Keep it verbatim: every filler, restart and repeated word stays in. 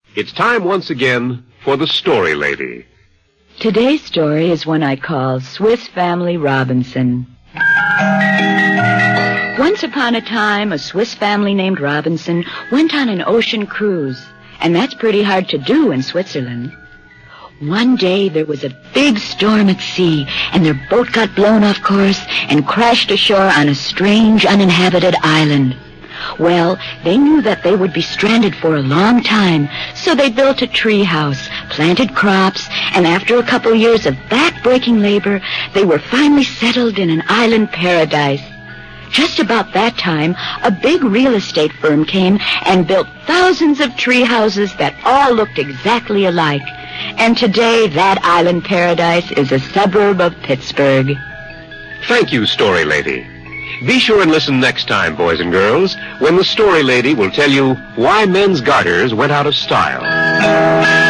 It's time once again for the Story Lady. Today's story is one I call Swiss Family Robinson. Once upon a time, a Swiss family named Robinson went on an ocean cruise, and that's pretty hard to do in Switzerland. One day there was a big storm at sea, and their boat got blown off course and crashed ashore on a strange, uninhabited island. Well, they knew that they would be stranded for a long time, so they built a tree house, planted crops, and after a couple years of back-breaking labor, they were finally settled in an island paradise. Just about that time, a big real estate firm came and built thousands of tree houses that all looked exactly alike. And today, that island paradise is a suburb of Pittsburgh. Thank you, Story Lady. Be sure and listen next time, boys and girls, when the Story Lady will tell you why men's garters went out of style.